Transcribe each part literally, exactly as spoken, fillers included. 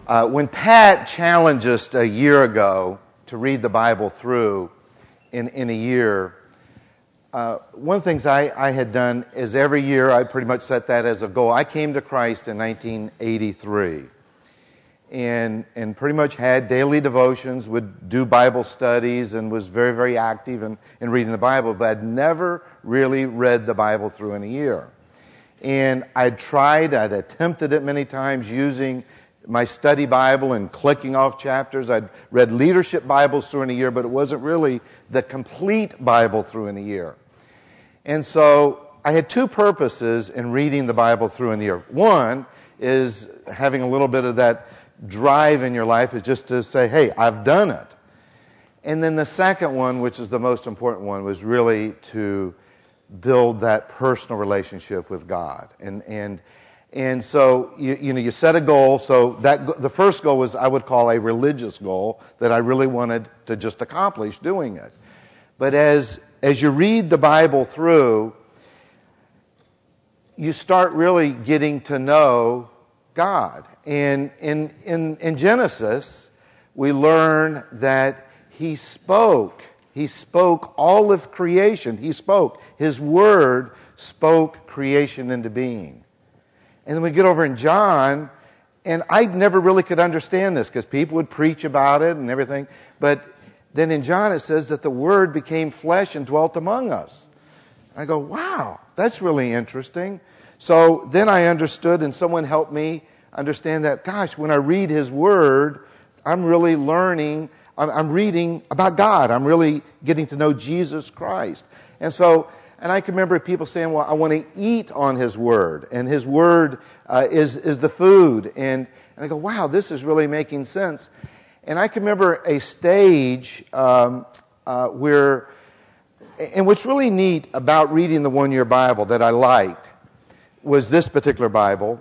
Uh, when Pat challenged us a year ago to read the Bible through in, in a year, uh, one of the things I, I had done is every year I pretty much set that as a goal. I came to Christ in nineteen eighty-three and and pretty much had daily devotions, would do Bible studies, and was very, very active in, in reading the Bible, but I'd never really read the Bible through in a year. And I'd tried, I'd attempted it many times using my study Bible and clicking off chapters. I'd read leadership Bibles through in a year, but it wasn't really the complete Bible through in a year. And so I had two purposes in reading the Bible through in a year. One is having a little bit of that drive in your life, is just to say, hey, I've done it. And then the second one, which is the most important one, was really to build that personal relationship with God. And and And so, you, you know, you set a goal. So that the first goal was I would call a religious goal that I really wanted to just accomplish doing it. But as as you read the Bible through, you start really getting to know God. And in in, in Genesis, we learn that He spoke. He spoke all of creation. He spoke. His Word spoke creation into being. And then we get over in John, and I never really could understand this because people would preach about it and everything. But then in John it says that the Word became flesh and dwelt among us. I go, wow, that's really interesting. So then I understood, and someone helped me understand that, gosh, when I read His Word, I'm really learning, I'm, I'm reading about God. I'm really getting to know Jesus Christ. And so... And I can remember people saying, well, I want to eat on His Word, and His Word uh, is is the food. And, and I go, wow, this is really making sense. And I can remember a stage um, uh, where, and what's really neat about reading the one-year Bible that I liked was this particular Bible,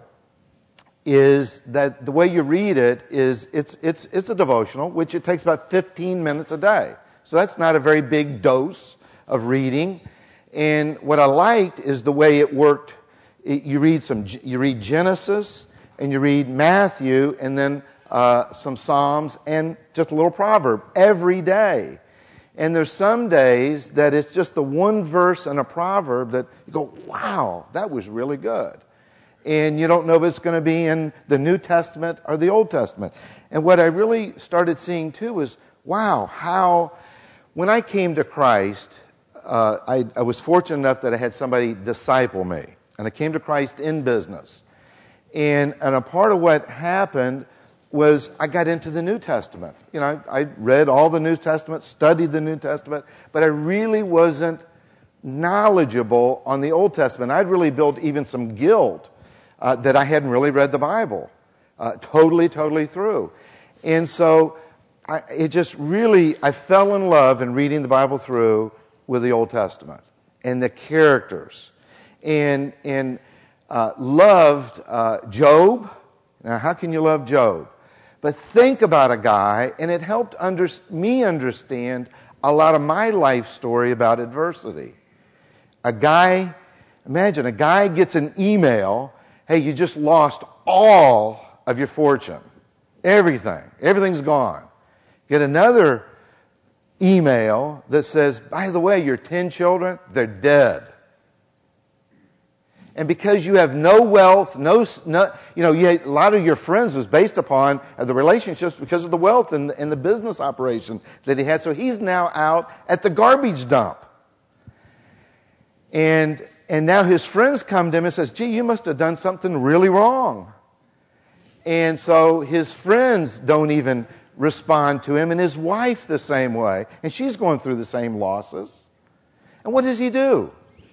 is that the way you read it is, it's it's it's a devotional, which it takes about fifteen minutes a day. So that's not a very big dose of reading. And what I liked is the way it worked. You read some, you read Genesis, and you read Matthew, and then uh, some Psalms, and just a little proverb every day. And there's some days that it's just the one verse and a proverb that you go, wow, that was really good. And you don't know if it's going to be in the New Testament or the Old Testament. And what I really started seeing too was, wow, how when I came to Christ, Uh, I, I was fortunate enough that I had somebody disciple me. And I came to Christ in business. And, and a part of what happened was I got into the New Testament. You know, I, I read all the New Testament, studied the New Testament, but I really wasn't knowledgeable on the Old Testament. I'd really built even some guilt uh, that I hadn't really read the Bible uh, totally, totally through. And so I, it just really, I fell in love in reading the Bible through with the Old Testament and the characters, and and uh, loved uh, Job. Now, how can you love Job? But think about a guy, and it helped under, me understand a lot of my life story about adversity. A guy, imagine a guy gets an email, hey, you just lost all of your fortune. Everything. Everything's gone. Get another email that says, by the way, your ten children, they're dead. And because you have no wealth, no, no you know, you had, a lot of your friends was based upon the relationships because of the wealth and, and the business operation that he had. So he's now out at the garbage dump. And, and now his friends come to him and says, gee, you must have done something really wrong. And so his friends don't even respond to him, and his wife the same way. And she's going through the same losses. And what does he do?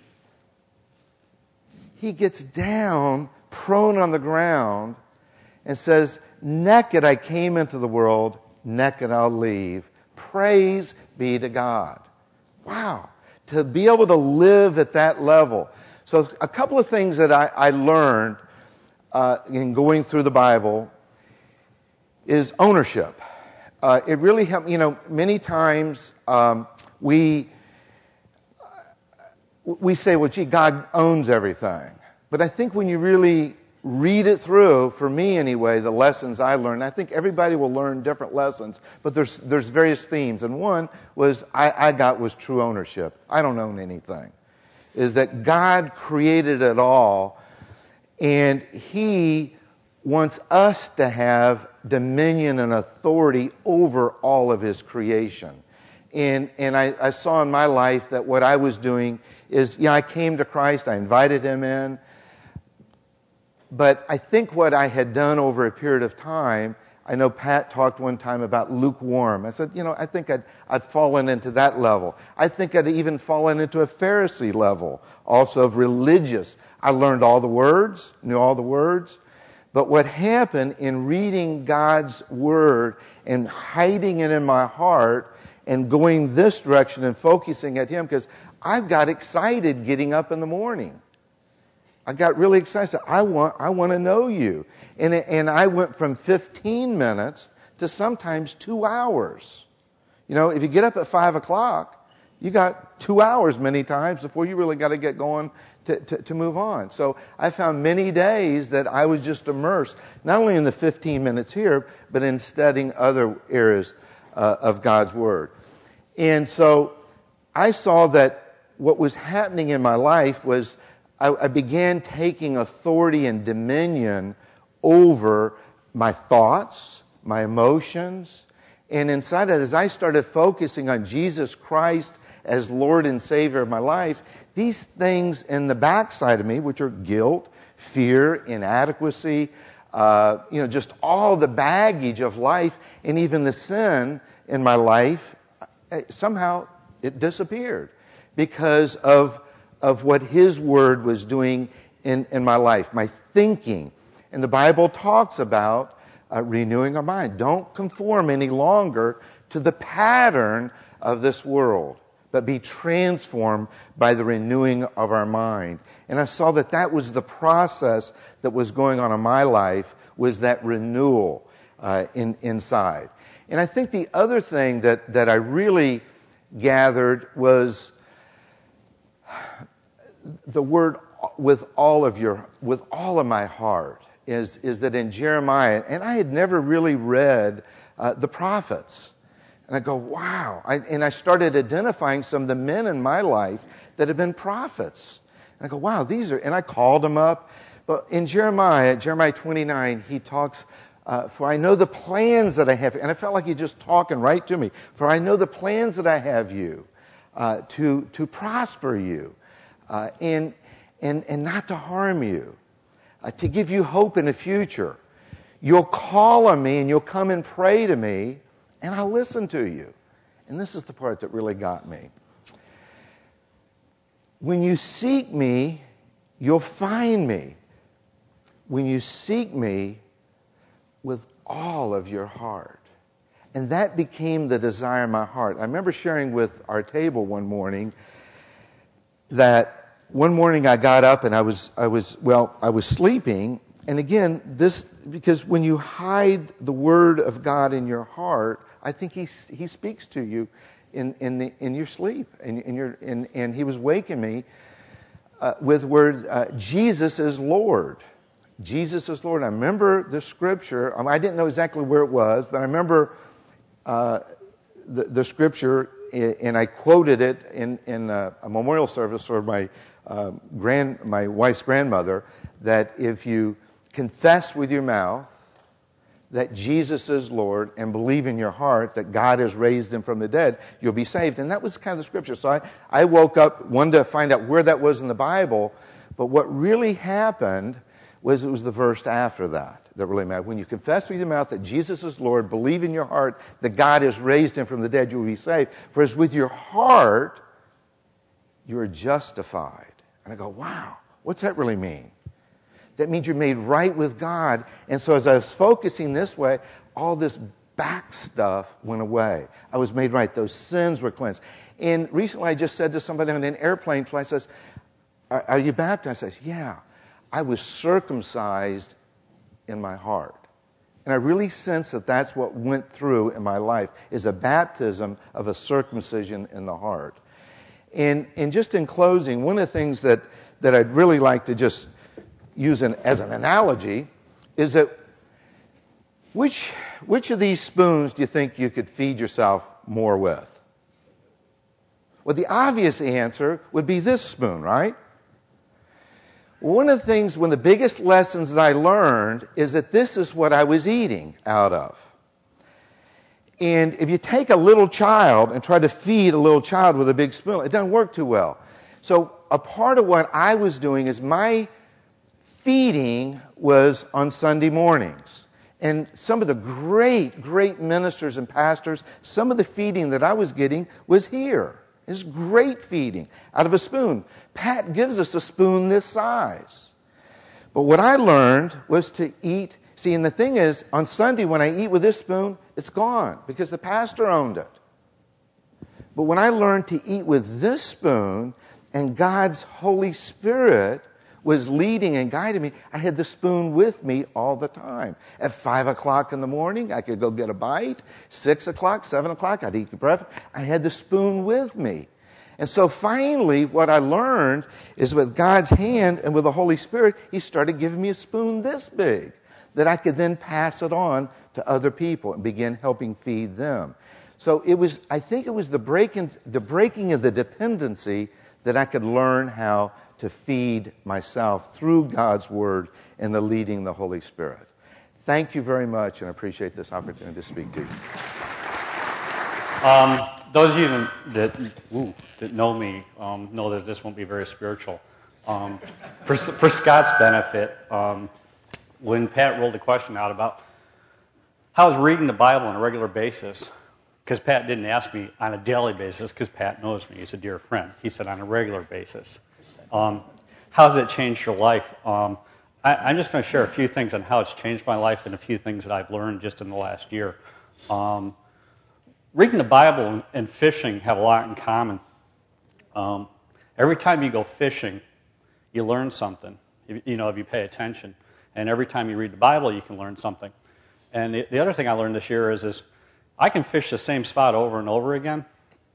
He gets down, prone on the ground, and says, naked I came into the world, naked I'll leave. Praise be to God. Wow. To be able to live at that level. So a couple of things that I, I learned uh, in going through the Bible is ownership. Uh, it really helped, you know, many times um, we we say, well, gee, God owns everything. But I think when you really read it through, for me anyway, the lessons I learned. I think everybody will learn different lessons, but there's there's various themes. And one was I, I got was true ownership. I don't own anything. Is that God created it all, and He wants us to have dominion and authority over all of His creation. And and I, I saw in my life that what I was doing is, yeah, I came to Christ, I invited Him in, but I think what I had done over a period of time, I know Pat talked one time about lukewarm. I said, you know, I think I'd, I'd fallen into that level. I think I'd even fallen into a Pharisee level, also of religious. I learned all the words, knew all the words. But what happened in reading God's Word and hiding it in my heart and going this direction and focusing at Him, because I've got excited getting up in the morning. I got really excited. I want, I want to know You. And, and I went from fifteen minutes to sometimes two hours. You know, if you get up at five o'clock, you got two hours many times before you really got to get going to, to, to move on. So I found many days that I was just immersed, not only in the fifteen minutes here, but in studying other areas uh, of God's Word. And so I saw that what was happening in my life was I, I began taking authority and dominion over my thoughts, my emotions, and inside it, as I started focusing on Jesus Christ as Lord and Savior of my life, these things in the backside of me, which are guilt, fear, inadequacy, uh, you know, just all the baggage of life, and even the sin in my life, somehow it disappeared because of of what His Word was doing in, in my life, my thinking. And the Bible talks about uh, renewing our mind. Don't conform any longer to the pattern of this world, but be transformed by the renewing of our mind. And I saw that that was the process that was going on in my life, was that renewal uh, in, inside. And I think the other thing that, that I really gathered was the word with all of your, with all of my heart, is, is that in Jeremiah, and I had never really read uh, the prophets. And I go, wow. I, and I started identifying some of the men in my life that have been prophets. And I go, wow, these are, and I called them up. But in Jeremiah, Jeremiah twenty-nine, he talks, uh, for I know the plans that I have. And I felt like he's just talking right to me. For I know the plans that I have you, uh, to, to prosper you. Uh, and, and, and not to harm you, uh, to give you hope in the future. You'll call on me and you'll come and pray to me and I'll listen to you. And this is the part that really got me. When you seek me, you'll find me. When you seek me with all of your heart. And that became the desire of my heart. I remember sharing with our table one morning that one morning I got up and I was, I was, well, I was sleeping. And again, this, because when you hide the Word of God in your heart, I think He, he speaks to you in, in, the, in your sleep. And, in your, in, and He was waking me uh, with the word, uh, Jesus is Lord. Jesus is Lord. I remember the scripture. I, mean, I didn't know exactly where it was, but I remember uh, the, the scripture, and I quoted it in, in a, a memorial service for my uh, grand, my wife's grandmother, that if you confess with your mouth that Jesus is Lord and believe in your heart that God has raised Him from the dead, you'll be saved. And that was kind of the scripture. So I, I woke up, wanted to find out where that was in the Bible, but what really happened was it was the verse after that that really mattered. When you confess with your mouth that Jesus is Lord, believe in your heart that God has raised Him from the dead, you will be saved. For as with your heart you are justified. And I go, wow, what's that really mean? That means you're made right with God. And so as I was focusing this way, all this back stuff went away. I was made right. Those sins were cleansed. And recently I just said to somebody on an airplane flight, says, are, are you baptized? I said, yeah. I was circumcised in my heart. And I really sense that that's what went through in my life, is a baptism of a circumcision in the heart. And, and just in closing, one of the things that, that I'd really like to just use an, as an analogy is that which, which of these spoons do you think you could feed yourself more with? Well, the obvious answer would be this spoon, right? One of the things, one of the biggest lessons that I learned is that this is what I was eating out of. And if you take a little child and try to feed a little child with a big spoon, it doesn't work too well. So a part of what I was doing is my feeding was on Sunday mornings. And some of the great, great ministers and pastors, some of the feeding that I was getting was here. It's great feeding out of a spoon. Pat gives us a spoon this size. But what I learned was to eat. See, and the thing is, on Sunday when I eat with this spoon, it's gone because the pastor owned it. But when I learned to eat with this spoon and God's Holy Spirit was leading and guiding me, I had the spoon with me all the time. At five o'clock in the morning, I could go get a bite. Six o'clock, seven o'clock, I'd eat breakfast. I had the spoon with me. And so finally, what I learned is with God's hand and with the Holy Spirit, He started giving me a spoon this big that I could then pass it on to other people and begin helping feed them. So it was, I think it was the breaking, the breaking of the dependency that I could learn how to feed myself through God's Word and the leading of the Holy Spirit. Thank you very much, and I appreciate this opportunity to speak to you. Um, those of you that, ooh, that know me um, know that this won't be very spiritual. Um, for, for Scott's benefit, um, when Pat rolled the question out about how is reading the Bible on a regular basis, because Pat didn't ask me on a daily basis, because Pat knows me, he's a dear friend. He said on a regular basis. Um, how has it changed your life? Um, I, I'm just going to share a few things on how it's changed my life and a few things that I've learned just in the last year. Um, reading the Bible and, and fishing have a lot in common. Um, every time you go fishing, you learn something, you, you know, if you pay attention. And every time you read the Bible, you can learn something. And the, the other thing I learned this year is, is I can fish the same spot over and over again.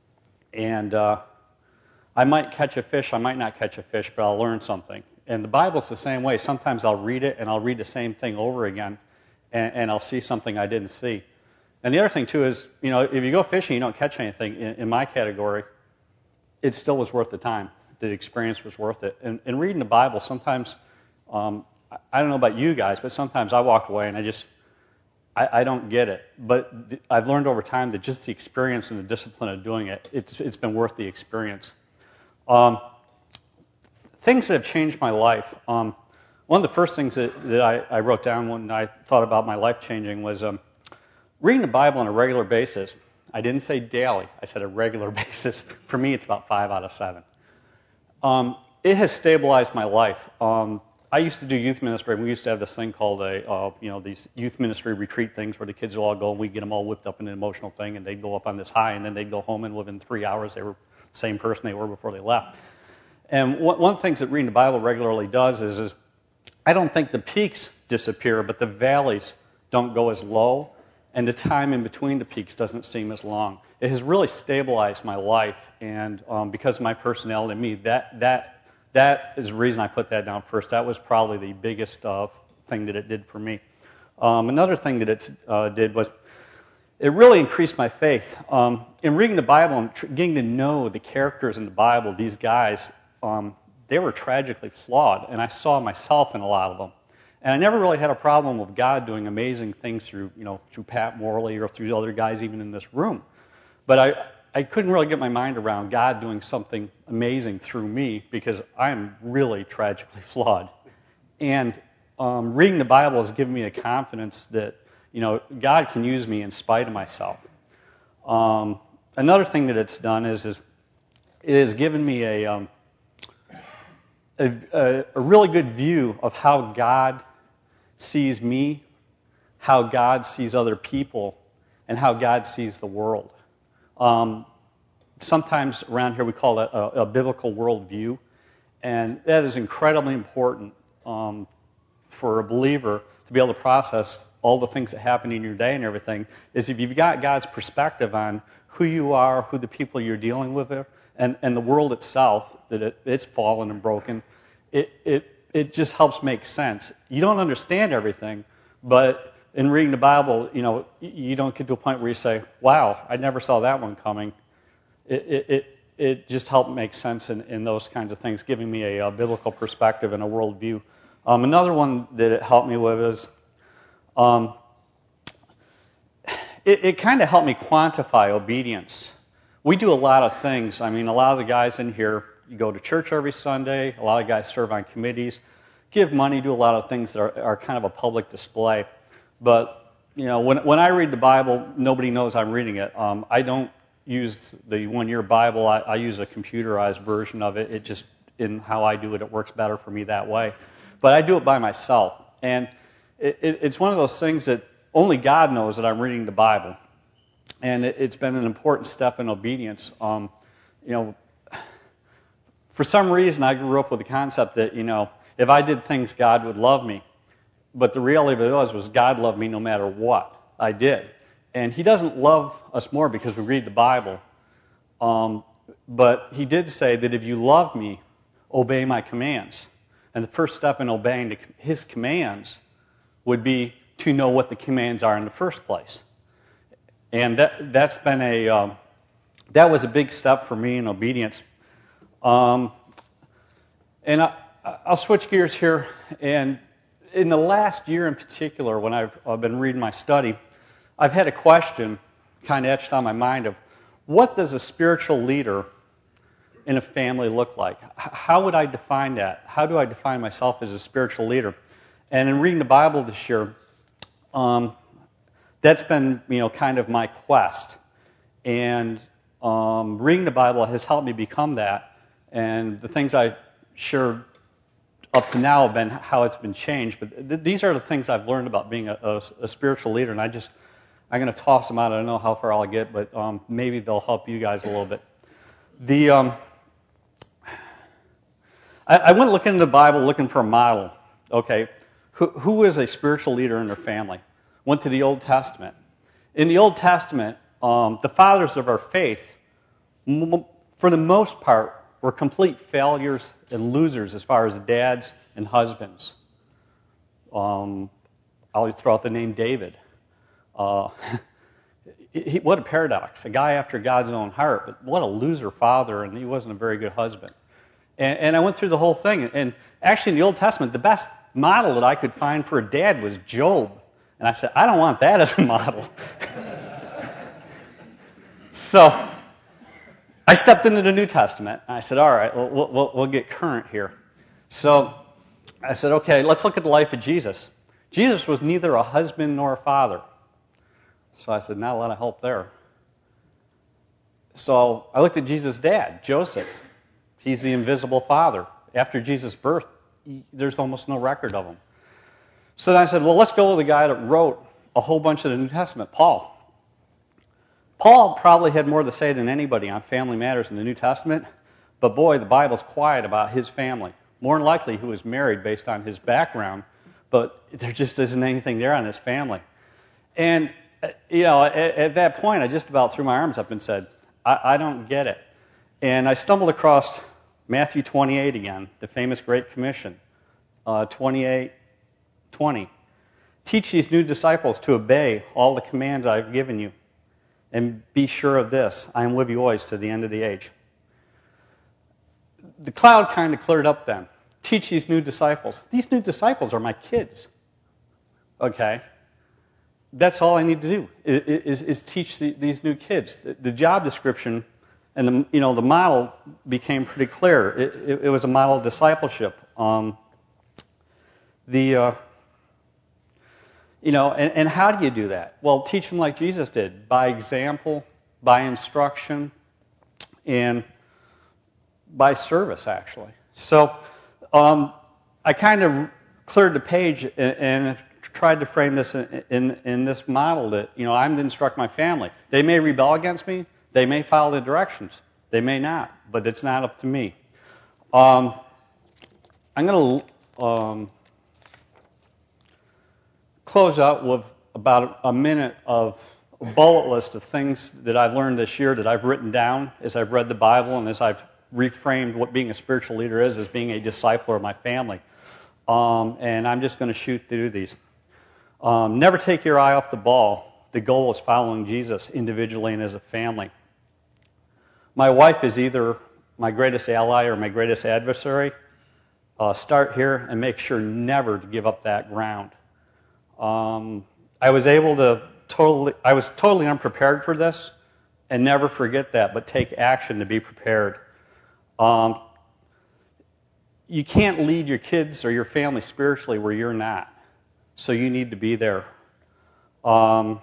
And uh, I might catch a fish, I might not catch a fish, but I'll learn something. And the Bible's the same way. Sometimes I'll read it, and I'll read the same thing over again, and, and I'll see something I didn't see. And the other thing, too, is, you know, if you go fishing, you don't catch anything. In, in my category, it still was worth the time. The experience was worth it. And, and reading the Bible, sometimes, um, I don't know about you guys, but sometimes I walk away and I just, I, I don't get it. But I've learned over time that just the experience and the discipline of doing it, it's, it's been worth the experience. Um, things that have changed my life. Um, one of the first things that, that I, I wrote down when I thought about my life changing was um, reading the Bible on a regular basis. I didn't say daily. I said a regular basis. For me, it's about five out of seven. Um, it has stabilized my life. Um, I used to do youth ministry, and we used to have this thing called a, uh, you know, these youth ministry retreat things where the kids would all go, and we'd get them all whipped up in an emotional thing, and they'd go up on this high, and then they'd go home, and within three hours, they were the same person they were before they left. And one, one of the things that reading the Bible regularly does is, is I don't think the peaks disappear, but the valleys don't go as low, and the time in between the peaks doesn't seem as long. It has really stabilized my life, and um, because of my personality and me, that that that is the reason I put that down first. That was probably the biggest uh, thing that it did for me. Um, another thing that it uh, did was it really increased my faith. Um, in reading the Bible and tr- getting to know the characters in the Bible, these guys, um, they were tragically flawed, and I saw myself in a lot of them. And I never really had a problem with God doing amazing things through, you know, through Pat Morley or through the other guys even in this room. But I, I couldn't really get my mind around God doing something amazing through me because I'm really tragically flawed. And um, reading the Bible has given me a confidence that, you know, God can use me in spite of myself. Um, another thing that it's done is, is it has given me a, um, a, a, a really good view of how God sees me, how God sees other people, and how God sees the world. Um, sometimes around here we call it a, a biblical worldview, and that is incredibly important um, for a believer to be able to process all the things that happen in your day and everything, is if you've got God's perspective on who you are, who the people you're dealing with are, and, and the world itself, that it, it's fallen and broken, it, it it just helps make sense. You don't understand everything, but in reading the Bible, you know, you don't get to a point where you say, wow, I never saw that one coming. It it it, it just helped make sense in, in those kinds of things, giving me a, a biblical perspective and a worldview. Um, another one that it helped me with is um, it, it kind of helped me quantify obedience. We do a lot of things. I mean, a lot of the guys in here, you go to church every Sunday. A lot of guys serve on committees, give money, do a lot of things that are, are kind of a public display. But, you know, when when I read the Bible, nobody knows I'm reading it. Um, I don't use the one-year Bible. I, I use a computerized version of it. It just, in how I do it, it works better for me that way. But I do it by myself. And it, it, it's one of those things that only God knows that I'm reading the Bible. And it, it's been an important step in obedience. Um, you know, for some reason, I grew up with the concept that, you know, if I did things, God would love me. But the reality of it was, was God loved me no matter what I did. And he doesn't love us more because we read the Bible. Um, but he did say that if you love me, obey my commands. And the first step in obeying his commands would be to know what the commands are in the first place. And that, that's been a, um, that was a big step for me in obedience. Um, and I, I'll switch gears here. And in the last year in particular, when I've, I've been reading my study, I've had a question kind of etched on my mind of what does a spiritual leader in a family look like? How would I define that? How do I define myself as a spiritual leader? And in reading the Bible this year, um, that's been, you know, kind of my quest. And um, reading the Bible has helped me become that. And the things I shared up to now have been how it's been changed. But th- these are the things I've learned about being a, a, a spiritual leader. And I just, I'm going to toss them out. I don't know how far I'll get, but um, maybe they'll help you guys a little bit. The um, I, I went looking into the Bible looking for a model. Okay, who, who is a spiritual leader in their family? Went to the Old Testament. In the Old Testament, um, the fathers of our faith, m- for the most part, were complete failures and losers as far as dads and husbands. Um, I'll throw out the name David. Uh, he, what a paradox. A guy after God's own heart, but what a loser father, and he wasn't a very good husband. And, and I went through the whole thing. And actually in the Old Testament, the best model that I could find for a dad was Job. And I said, I don't want that as a model. So I stepped into the New Testament. And I said, all right, we'll, we'll, we'll get current here. So I said, okay, let's look at the life of Jesus. Jesus was neither a husband nor a father. So I said, not a lot of help there. So I looked at Jesus' dad, Joseph. He's the invisible father. After Jesus' birth, there's almost no record of him. So then I said, well, let's go with the guy that wrote a whole bunch of the New Testament, Paul. Paul probably had more to say than anybody on family matters in the New Testament, but boy, the Bible's quiet about his family. More than likely, he was married based on his background, but there just isn't anything there on his family. And, you know, at, at that point, I just about threw my arms up and said, I, I don't get it. And I stumbled across Matthew twenty-eight again, the famous Great Commission, uh, twenty-eight twenty. Teach these new disciples to obey all the commands I've given you. And be sure of this, I am with you always to the end of the age. The cloud kind of cleared up then. Teach these new disciples. These new disciples are my kids. Okay? That's all I need to do, is, is teach the, these new kids. The, the job description and the, you know, the model became pretty clear. It, it, it was a model of discipleship. Um, the... Uh, You know, and, and how do you do that? Well, teach them like Jesus did, by example, by instruction, and by service, actually. So um, I kind of cleared the page and, and tried to frame this in, in, in this model that, you know, I'm to instruct my family. They may rebel against me. They may follow the directions. They may not, but it's not up to me. Um, I'm going to... Um, close out with about a minute of a bullet list of things that I've learned this year that I've written down as I've read the Bible and as I've reframed what being a spiritual leader is as being a discipler of my family. Um, and I'm just going to shoot through these. Um, never take your eye off the ball. The goal is following Jesus individually and as a family. My wife is either my greatest ally or my greatest adversary. Uh, start here and make sure never to give up that ground. Um, I was able to totally, I was totally unprepared for this, and never forget that, but take action to be prepared. Um, you can't lead your kids or your family spiritually where you're not, so you need to be there. Um,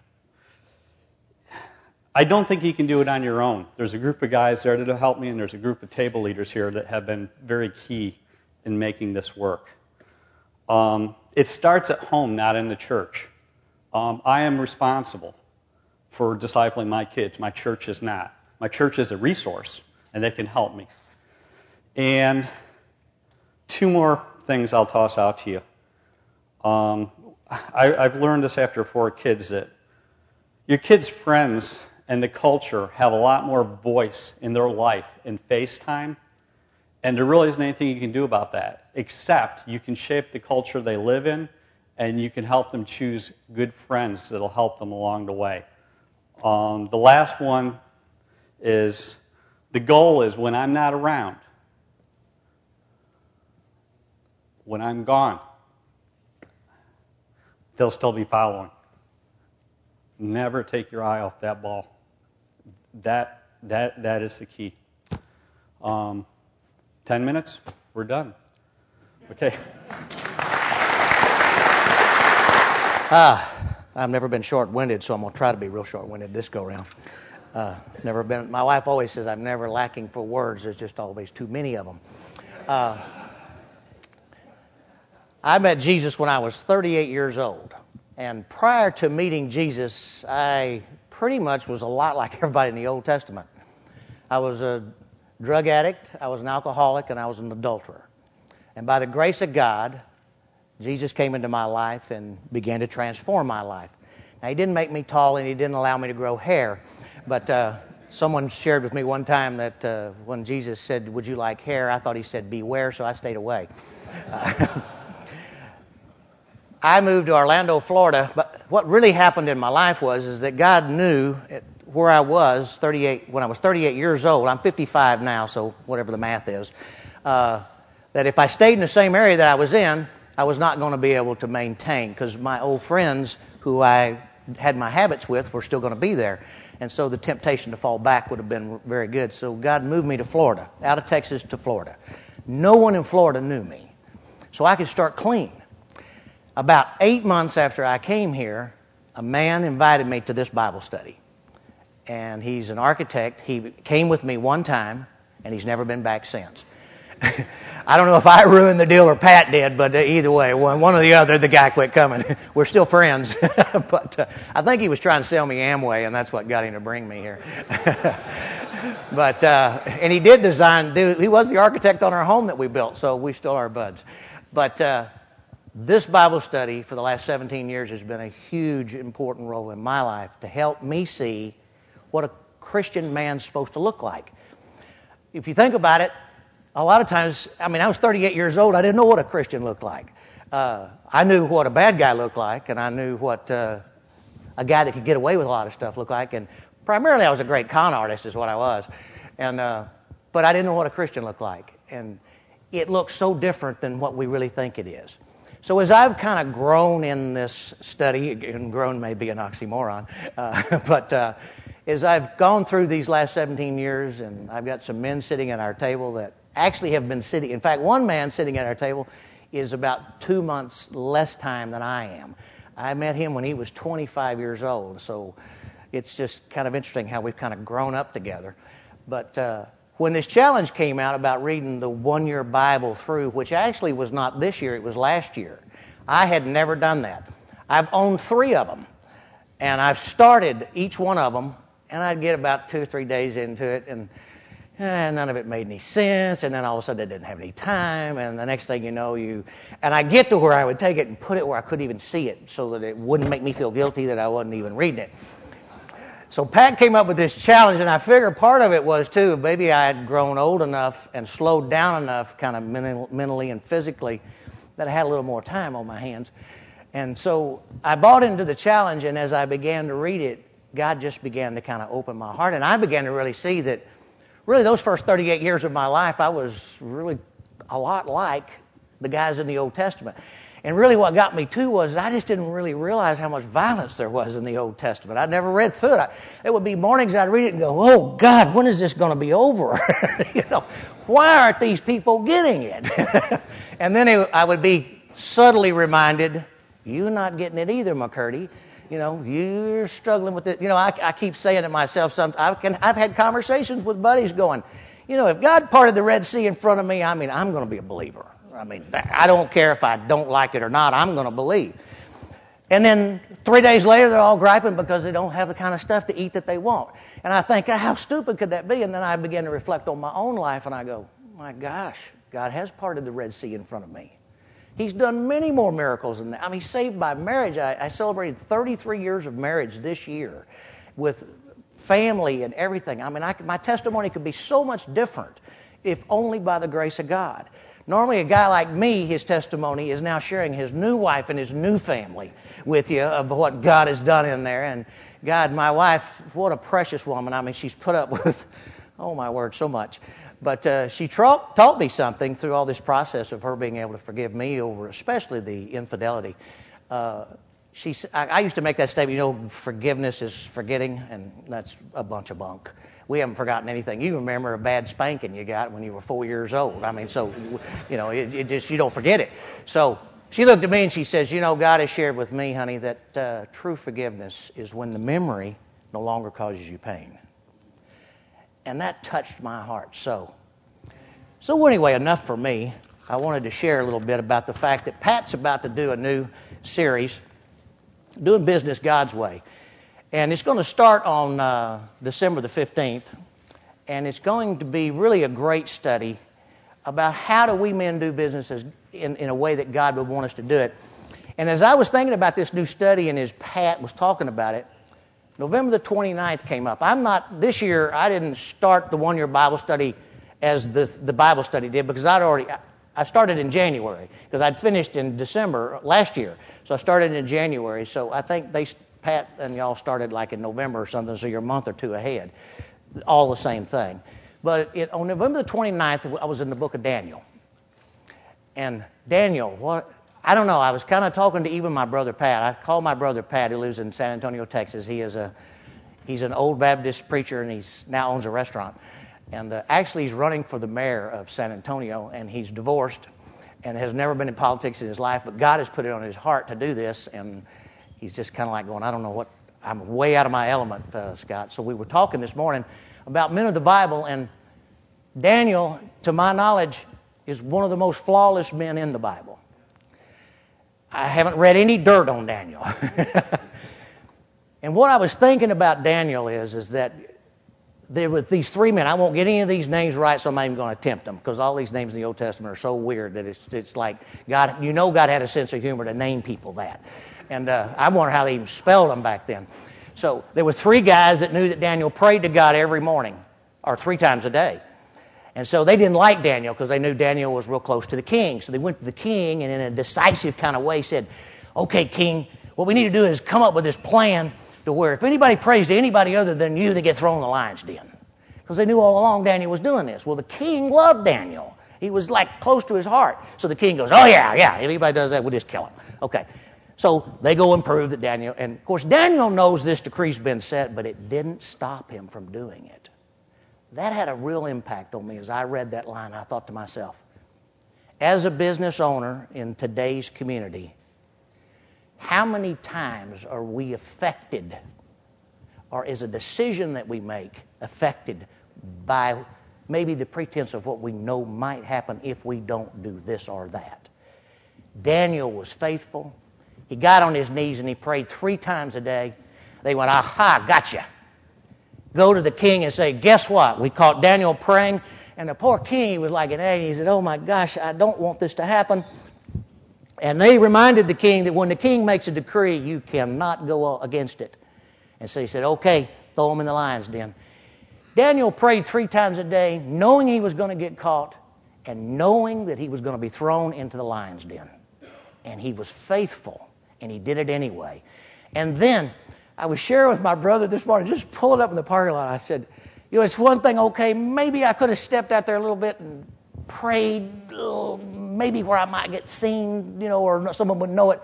I don't think you can do it on your own. There's a group of guys there that'll help me, and there's a group of table leaders here that have been very key in making this work. Um, it starts at home, not in the church. Um, I am responsible for discipling my kids. My church is not. My church is a resource, and they can help me. And two more things I'll toss out to you. Um, I, I've learned this after four kids, that your kids' friends and the culture have a lot more voice in their life in FaceTime, and there really isn't anything you can do about that, except you can shape the culture they live in, and you can help them choose good friends that'll help them along the way. Um, the last one is, the goal is when I'm not around, when I'm gone, they'll still be following. Never take your eye off that ball. That that that is the key. Um, ten minutes, we're done. Okay. Ah, I've never been short-winded, so I'm gonna try to be real short-winded this go round. Uh, never been. My wife always says I'm never lacking for words. There's just always too many of them. Uh, I met Jesus when I was thirty-eight years old. And prior to meeting Jesus, I pretty much was a lot like everybody in the Old Testament. I was a drug addict, I was an alcoholic, and I was an adulterer. And by the grace of God, Jesus came into my life and began to transform my life. Now, he didn't make me tall, and he didn't allow me to grow hair. But uh, someone shared with me one time that uh, when Jesus said, "Would you like hair?" I thought he said, "Beware," so I stayed away. Uh, I moved to Orlando, Florida, but what really happened in my life was is that God knew where I was thirty-eight when I was thirty-eight years old. I'm fifty-five now, so whatever the math is, uh, that if I stayed in the same area that I was in, I was not going to be able to maintain, because my old friends who I had my habits with were still going to be there. And so the temptation to fall back would have been very good. So God moved me to Florida, out of Texas to Florida. No one in Florida knew me, so I could start clean. About eight months after I came here, a man invited me to this Bible study. And he's an architect. He came with me one time, and he's never been back since. I don't know if I ruined the deal or Pat did, but either way, one, one or the other, the guy quit coming. We're still friends. But uh, I think he was trying to sell me Amway, and that's what got him to bring me here. But uh, and he did design, he was the architect on our home that we built, so we still are buds. But uh, this Bible study for the last seventeen years has been a huge, important role in my life to help me see what a Christian man's supposed to look like. If you think about it, a lot of times, I mean, I was thirty-eight years old. I didn't know what a Christian looked like. Uh, I knew what a bad guy looked like, and I knew what uh, a guy that could get away with a lot of stuff looked like. And primarily, I was a great con artist, is what I was. And uh, but I didn't know what a Christian looked like, and it looks so different than what we really think it is. So as I've kind of grown in this study, and grown may be an oxymoron, uh, but uh, as I've gone through these last seventeen years, and I've got some men sitting at our table that actually have been sitting, in fact, one man sitting at our table is about two months less time than I am. I met him when he was twenty-five years old, so it's just kind of interesting how we've kind of grown up together. But uh, when this challenge came out about reading the one-year Bible through, which actually was not this year, it was last year, I had never done that. I've owned three of them, and I've started each one of them, and I'd get about two or three days into it, and eh, none of it made any sense, and then all of a sudden I didn't have any time, and the next thing you know, you... And I get to where I would take it and put it where I couldn't even see it, so that it wouldn't make me feel guilty that I wasn't even reading it. So Pat came up with this challenge, and I figure part of it was, too, maybe I had grown old enough and slowed down enough kind of mental, mentally and physically that I had a little more time on my hands. And so I bought into the challenge, and as I began to read it, God just began to kind of open my heart, and I began to really see that really those first thirty-eight years of my life, I was really a lot like the guys in the Old Testament. And really what got me too was I just didn't really realize how much violence there was in the Old Testament. I'd never read through it. I, it would be mornings I'd read it and go, oh God, when is this going to be over? you know, why aren't these people getting it? And then it, I would be subtly reminded, you're not getting it either, McCurdy. You know, you're struggling with it. You know, I, I keep saying it myself. Some, I can, I've had conversations with buddies going, you know, if God parted the Red Sea in front of me, I mean, I'm going to be a believer. I mean, I don't care if I don't like it or not. I'm going to believe. And then three days later, they're all griping because they don't have the kind of stuff to eat that they want. And I think, how stupid could that be? And then I begin to reflect on my own life, and I go, my gosh, God has parted the Red Sea in front of me. He's done many more miracles than that. I mean, saved by marriage. I, I celebrated thirty-three years of marriage this year with family and everything. I mean, I, my testimony could be so much different if only by the grace of God. Normally, a guy like me, his testimony is now sharing his new wife and his new family with you of what God has done in there. And God, my wife, what a precious woman. I mean, she's put up with, oh my word, so much. But uh, she tra- taught me something through all this process of her being able to forgive me over especially the infidelity. Uh, she, I, I used to make that statement, you know, forgiveness is forgetting, and that's a bunch of bunk. We haven't forgotten anything. You remember a bad spanking you got when you were four years old. I mean, so, you know, it, it just, you don't forget it. So she looked at me and she says, you know, God has shared with me, honey, that uh, true forgiveness is when the memory no longer causes you pain. And that touched my heart so. So anyway, enough for me. I wanted to share a little bit about the fact that Pat's about to do a new series, Doing Business God's Way. And it's going to start on uh, December the fifteenth. And it's going to be really a great study about how do we men do business as, in, in a way that God would want us to do it. And as I was thinking about this new study and as Pat was talking about it, November the twenty-ninth came up. I'm not, this year, I didn't start the one-year Bible study as the, the Bible study did because I'd already, I started in January because I'd finished in December last year. So I started in January. So I think they, Pat and y'all started like in November or something, so you're a month or two ahead. All the same thing. But it, on November the twenty-ninth, I was in the book of Daniel. And Daniel, what, I don't know, I was kind of talking to even my brother Pat. I call my brother Pat, who lives in San Antonio, Texas. He is a, he's an old Baptist preacher, and he's now owns a restaurant. And uh, actually, he's running for the mayor of San Antonio, and he's divorced and has never been in politics in his life. But God has put it on his heart to do this, and he's just kind of like going, I don't know what, I'm way out of my element, uh, Scott. So we were talking this morning about men of the Bible, and Daniel, to my knowledge, is one of the most flawless men in the Bible. I haven't read any dirt on Daniel. And what I was thinking about Daniel is, is that there were these three men. I won't get any of these names right, so I'm not even going to attempt them because all these names in the Old Testament are so weird that it's it's like God. You know, God had a sense of humor to name people that, and uh, I wonder how they even spelled them back then. So there were three guys that knew that Daniel prayed to God every morning, or three times a day, and so they didn't like Daniel because they knew Daniel was real close to the king. So they went to the king and in a decisive kind of way said, "Okay, king, what we need to do is come up with this plan." To where if anybody prays to anybody other than you, they get thrown in the lion's den. Because they knew all along Daniel was doing this. Well, the king loved Daniel. He was like close to his heart. So the king goes, oh yeah, yeah, if anybody does that, we'll just kill him. Okay. So they go and prove that Daniel, and of course Daniel knows this decree's been set, but it didn't stop him from doing it. That had a real impact on me as I read that line. I thought to myself, as a business owner in today's community, how many times are we affected, or is a decision that we make affected by maybe the pretense of what we know might happen if we don't do this or that? Daniel was faithful. He got on his knees and he prayed three times a day. They went, aha, gotcha. Go to the king and say, guess what? We caught Daniel praying. And the poor king, he was like an egg. He said, oh my gosh, I don't want this to happen. And they reminded the king that when the king makes a decree, you cannot go against it. And so he said, okay, throw him in the lion's den. Daniel prayed three times a day, knowing he was going to get caught and knowing that he was going to be thrown into the lion's den. and he was faithful, and he did it anyway. And then I was sharing with my brother this morning, just pulled up in the parking lot. I said, you know, it's one thing, okay, maybe I could have stepped out there a little bit and prayed, maybe where I might get seen, you know, or someone would know it.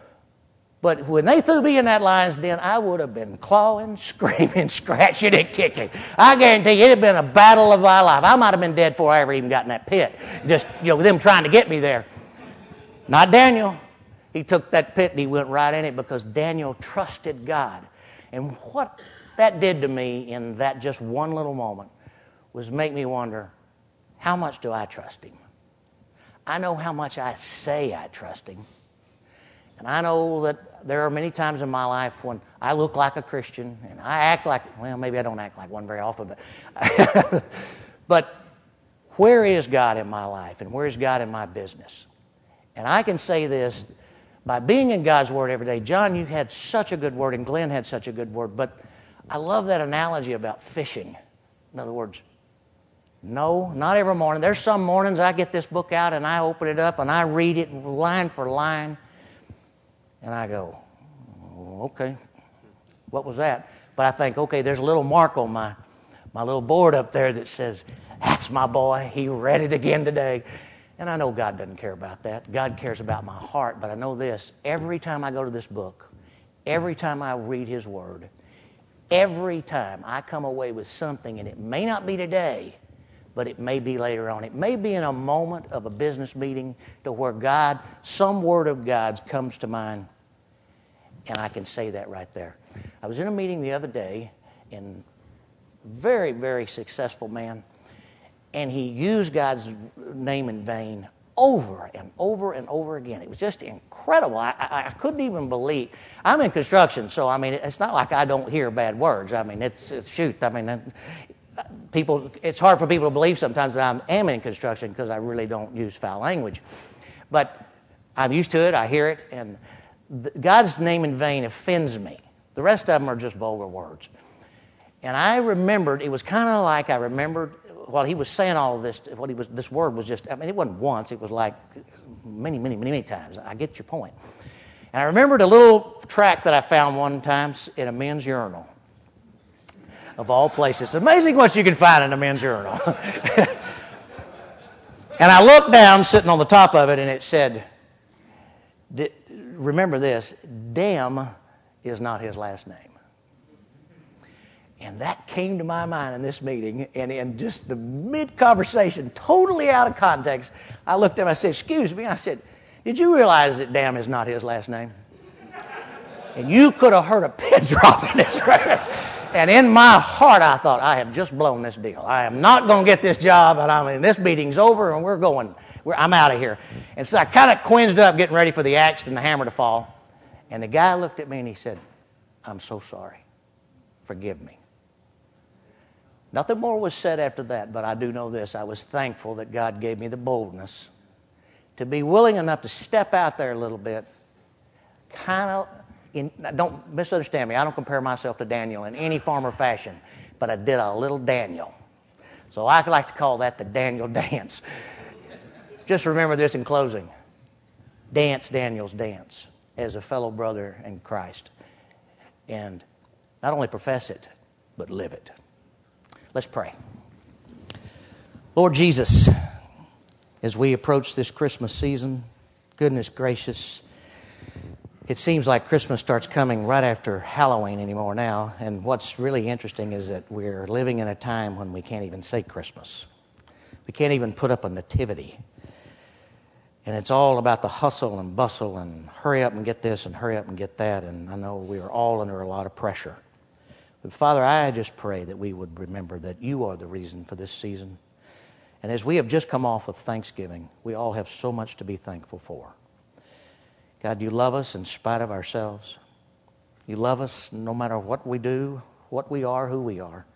But when they threw me in that lion's den, I would have been clawing, screaming, scratching, and kicking. I guarantee you, it had been a battle of my life. I might have been dead before I ever even got in that pit. Just, you know, them trying to get me there. Not Daniel. He took that pit and he went right in it because Daniel trusted God. And what that did to me in that just one little moment was make me wonder, how much do I trust him? I know how much I say I trust him. And I know that there are many times in my life when I look like a Christian and I act like, well, maybe I don't act like one very often, but but where is God in my life and where is God in my business? And I can say this, by being in God's Word every day. John, you had such a good word and Glenn had such a good word, but I love that analogy about fishing. In other words, no, not every morning. There's some mornings I get this book out and I open it up and I read it line for line. And I go, okay, what was that? But I think, okay, there's a little mark on my, my little board up there that says, that's my boy. He read it again today. And I know God doesn't care about that. God cares about my heart. But I know this, every time I go to this book, every time I read His Word, every time I come away with something, and it may not be today, but it may be later on. It may be in a moment of a business meeting to where God, some word of God's comes to mind. And I can say that right there. I was in a meeting the other day, and very, very successful man, and he used God's name in vain over and over and over again. It was just incredible. I, I, I couldn't even believe. I'm in construction, so I mean, it's not like I don't hear bad words. I mean, it's, it's shoot. I mean, people. It's hard for people to believe sometimes that I am in construction because I really don't use foul language, but I'm used to it. I hear it, and God's name in vain offends me. The rest of them are just vulgar words. And I remembered, it was kind of like I remembered while he was saying all of this, what he was, this word was just, I mean, it wasn't once, it was like many, many, many, many times. I get your point. And I remembered a little tract that I found one time in a men's urinal. Of all places. It's amazing what you can find in a men's urinal. And I looked down, sitting on the top of it, and it said, remember this, damn is not his last name. And that came to my mind in this meeting, and in just the mid-conversation, totally out of context, I looked at him, I said, excuse me, I said, did you realize that damn is not his last name? And you could have heard a pin drop in this right. And in my heart, I thought, I have just blown this deal. I am not going to get this job, and I mean, this meeting's over, and we're going, we're, I'm out of here. And so I kind of quinsed up, getting ready for the axe and the hammer to fall. And the guy looked at me, and he said, I'm so sorry. Forgive me. Nothing more was said after that, but I do know this. I was thankful that God gave me the boldness to be willing enough to step out there a little bit, kind of, in, don't misunderstand me, I don't compare myself to Daniel in any form or fashion, but I did a little Daniel. So I like to call that the Daniel dance. Just remember this in closing. Dance Daniel's dance as a fellow brother in Christ. And not only profess it, but live it. Let's pray. Lord Jesus, as we approach this Christmas season, goodness gracious, it seems like Christmas starts coming right after Halloween anymore now. And what's really interesting is that we're living in a time when we can't even say Christmas. We can't even put up a nativity. And it's all about the hustle and bustle and hurry up and get this and hurry up and get that. And I know we are all under a lot of pressure. But Father, I just pray that we would remember that you are the reason for this season. And as we have just come off of Thanksgiving, we all have so much to be thankful for. God, you love us in spite of ourselves. You love us no matter what we do, what we are, who we are.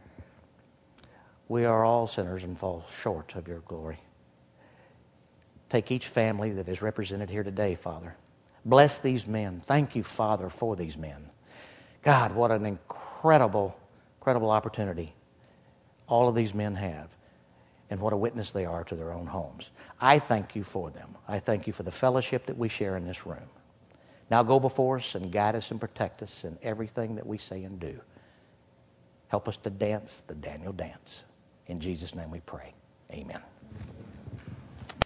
We are all sinners and fall short of your glory. Take each family that is represented here today, Father. Bless these men. Thank you, Father, for these men. God, what an incredible, incredible opportunity all of these men have. and what a witness they are to their own homes. I thank you for them. I thank you for the fellowship that we share in this room. Now go before us and guide us and protect us in everything that we say and do. Help us to dance the Daniel dance. In Jesus' name we pray. Amen.